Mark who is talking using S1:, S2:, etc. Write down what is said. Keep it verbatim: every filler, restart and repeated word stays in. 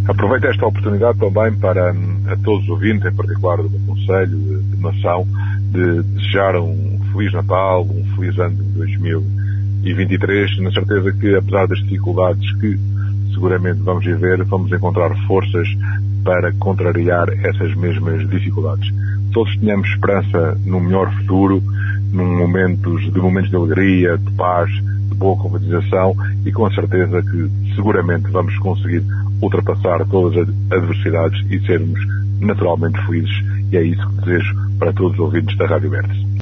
S1: Aproveito esta oportunidade também para a todos os ouvintes, em particular do Conselho de Nação, de desejar um Feliz Natal, um feliz ano de dois mil e vinte e três, na certeza que, apesar das dificuldades que seguramente vamos viver, vamos encontrar forças para contrariar essas mesmas dificuldades. Todos tenhamos esperança num melhor futuro, num momentos, de momentos de alegria, de paz, de boa confraternização, e com a certeza que seguramente vamos conseguir ultrapassar todas as adversidades e sermos naturalmente felizes, e é isso que desejo para todos os ouvintes da Rádio Vértice.